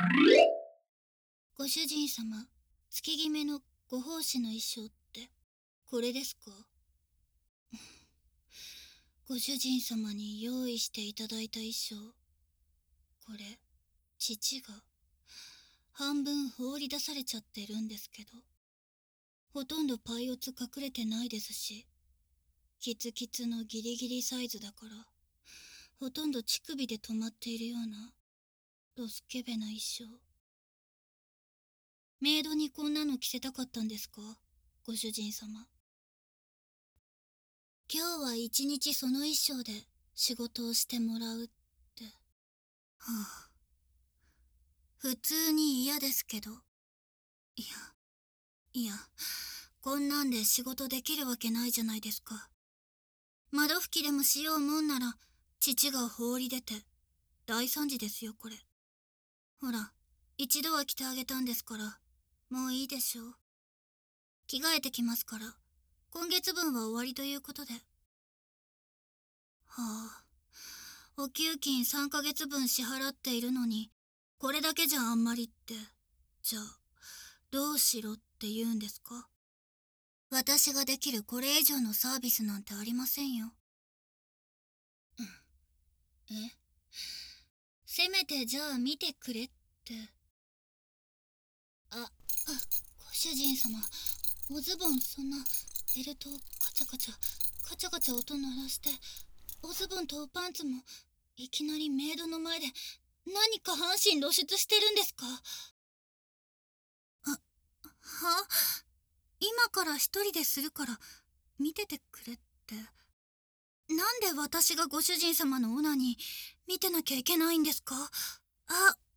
ご主人様、月決めのご奉仕の衣装ってこれですか？ご主人様に用意していただいた衣装、これ父が半分放り出されちゃってるんですけど、ほとんどパイオツ隠れてないですし、キツキツのギリギリサイズだから、ほとんど乳首で止まっているようなドスケベな衣装。メイドにこんなの着せたかったんですか、ご主人様。今日は一日その衣装で仕事をしてもらうって。はあ、普通に嫌ですけど。いや、こんなんで仕事できるわけないじゃないですか。窓拭きでもしようもんなら、父が放り出て、大惨事ですよ、これ。ほら、一度は着てあげたんですから、もういいでしょう。着替えてきますから、今月分は終わりということで。はあ、お給金3ヶ月分支払っているのに、これだけじゃあんまりって。じゃあ、どうしろって言うんですか？私ができるこれ以上のサービスなんてありませんよ。え、せめてじゃあ見てくれって。ご主人様、おズボンそんな、ベルトをカチャカチャ、カチャカチャ音鳴らして、おズボンとパンツも、いきなりメイドの前で、何か半身露出してるんですか？は今から一人でするから、見ててくれって。なんで私がご主人様のオナニー見てなきゃいけないんですか？